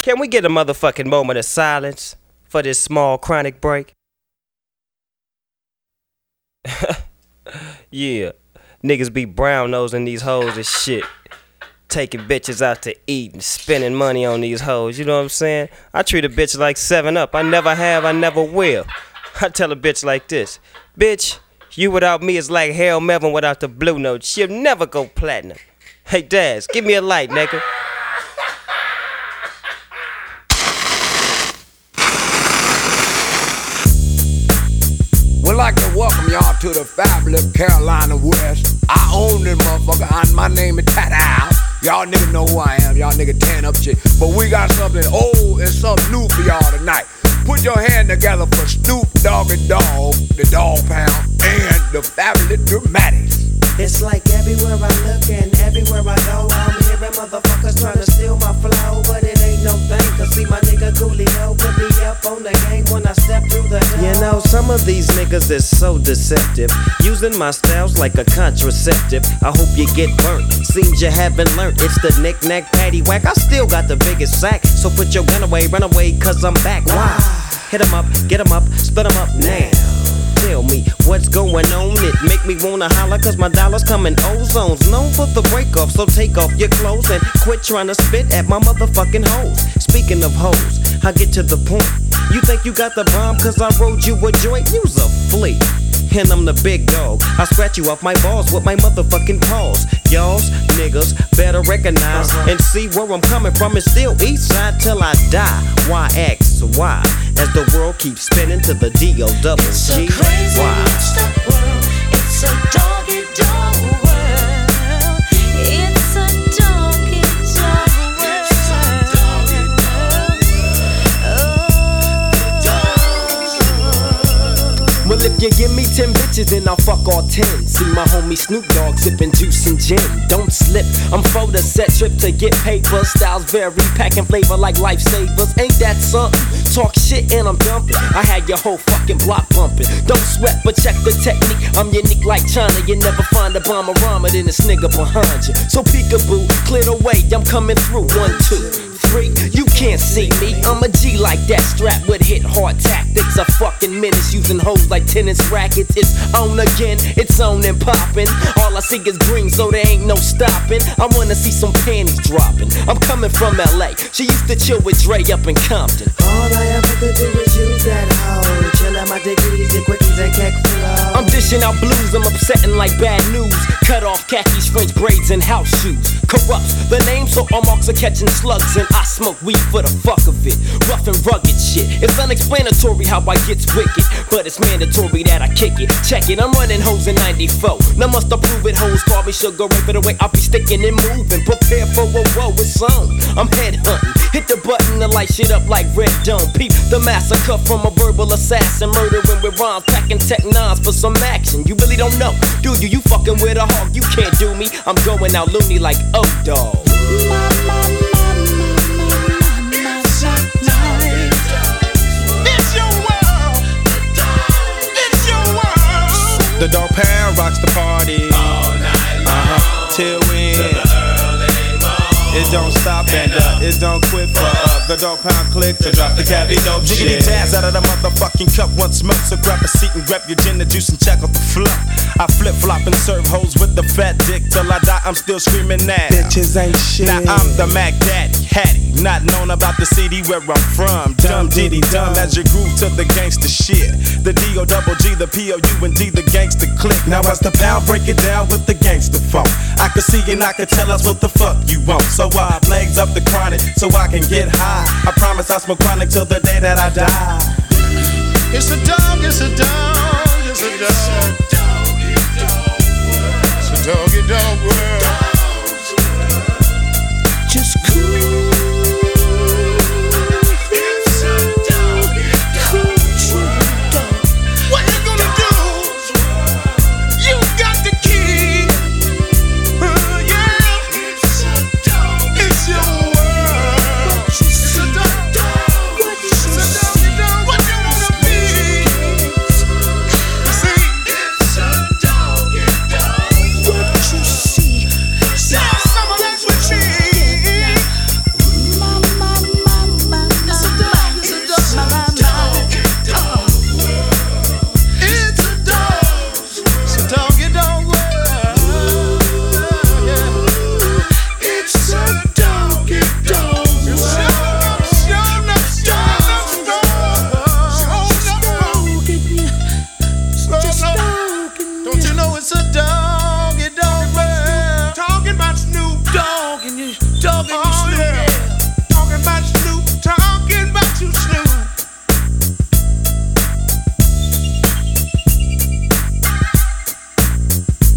Can we get a motherfucking moment of silence for this small chronic break? Yeah, niggas be brown nosing these hoes and shit. Taking bitches out to eat and spending money on these hoes, you know what I'm saying? I treat a bitch like 7-Up. I never have, I never will. I tell a bitch like this: bitch, you without me is like Harold Melvin without the blue note. She'll never go platinum. Hey Daz, give me a light, nigga. We'd like to welcome y'all to the fabulous Carolina West. I own this motherfucker, and my name is Tat-Ow. Y'all niggas know who I am, y'all niggas tan up shit. But we got something old and something new for y'all tonight. Put your hand together for Snoop Doggy Dogg, the Dog Pound, and the Fabulous Dramatics. It's like everywhere I look and everywhere I go, I'm hearing motherfuckers trying to steal my flow, but it ain't no thing, cause see my nigga Coolio put me up on the game when I step through the door. You know, some of these niggas is so deceptive, using my styles like a contraceptive. I hope you get burnt, seems you haven't learned. It's the knick-knack, paddywhack, I still got the biggest sack. So put your gun away, run away, cause I'm back. Why? Hit 'em up, get 'em up, split 'em up now. Tell me what's going on, it make me wanna holler, cause my dollars come in ozones. Known for the break off, so take off your clothes and quit trying to spit at my motherfucking hoes. Speaking of hoes, I get to the point. You think you got the bomb cause I rode you a joint? You's a flea, and I'm the big dog. I scratch you off my balls with my motherfucking paws. Y'all's niggas better recognize and see where I'm coming from. It's still east side till I die. Why X, why? As the world keeps spinning to the D-O-double-G. It's a crazy mixed-up world. It's a doggy-dog world. It's a doggy-dog world. Well, if you give me 10 bitches, then I'll fuck all 10. See my homie Snoop Dogg sipping juice and gin. Don't slip, I'm for the set trip to get paper. Styles vary, packing flavor like lifesavers. Ain't that something? Talk shit and I'm dumping. I had your whole fucking block pumping. Don't sweat, but check the technique. I'm unique like China. You never find a bomber rhymer than this nigga behind you. So peekaboo, clear the way, I'm coming through. 1, 2, 3, you can't see me. I'm a G like that, strapped with hit hard tactics. A fucking menace using hoes like tennis rackets. It's on again, it's on and popping. All I see is green, so there ain't no stopping. I wanna see some panties dropping. I'm coming from LA. She used to chill with Dre up in Compton. All I ever could do is use that hoe. Chill out my dickies and quickies and keck flow. I'm dishing out blues, I'm upsetting like bad news. Cut off khakis, French braids, and house shoes. Corrupts the name, so all marks are catching slugs. And I smoke weed for the fuck of it. Rough and rugged shit. It's unexplanatory how I gets wicked, but it's mandatory that I kick it. Check it, I'm running hoes in 94. Now must approve it, hoes call me sugar ray for the way I be sticking and moving. Prepare for a woe, it's on. I'm head hunting. Hit the button to light shit up like Red Dome. Peep the massacre from a verbal assassin. Murdering with rhymes, packing tech nines for some action. You really don't know, do you? You fucking with a hawk, you can't do me. I'm going out loony like O-Dog. The Dog Pound rocks the party all night long, till we it don't stop and it don't quit for up. The Dog Pound click to drop the cabbie dope shit. Jiggity jazz out of the motherfucking cup, one smoke. So grab a seat and grab your gin and juice and check out the fluff. I flip flop and serve hoes with the fat dick till I die. I'm still screaming now. Bitches ain't shit. Now I'm the Mac Daddy, Hattie, not known about the CD where I'm from. Dumb diddy dumb as you groove to the gangster shit. The D-O-double-G, the P-O-U-N-D, the gangster click. Now as the pound break it down with the gangster funk, I can see and I can tell us what the fuck you want. So I legs up the chronic so I can get high. I promise I smoke chronic till the day that I die. It's a dog, it's a dog, it's a dog. It's a doggy dog world. Just cool.